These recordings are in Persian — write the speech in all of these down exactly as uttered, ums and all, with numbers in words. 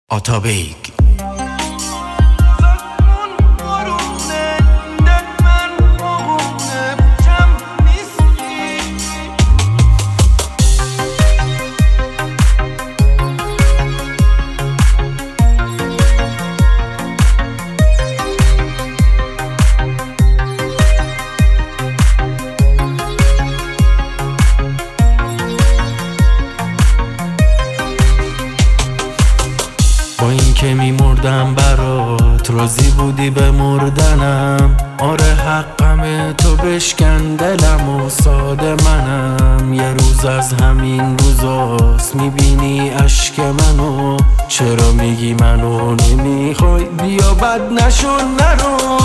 آتابیگ با این که میمردم برات راضی بودی به مردنم. آره حقمه تو بشکن دلم و ساده منم. یه روز از همین روزاست میبینی اشک منو. چرا میگی منو نمیخوای بیا بد نشو نرو.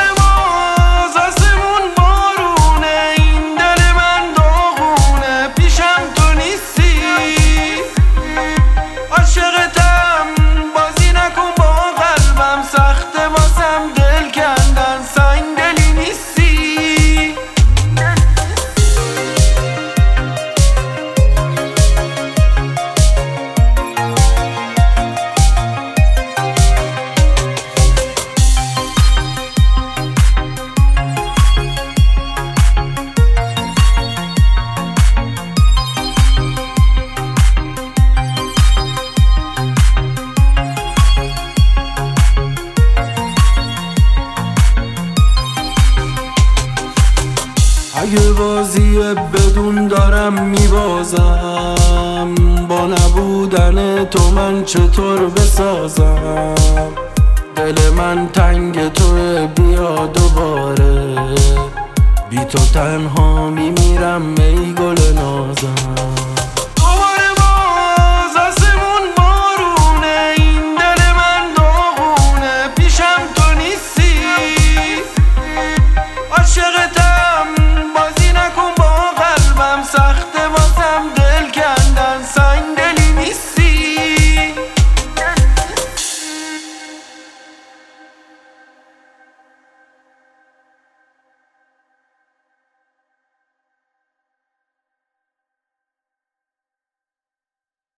اگه بازی بدون دارم میبازم، با نبودن تو من چطور بسازم؟ دل من تنگ توه بیا دوباره، بی تو تنها میمیرم ای گل نازم.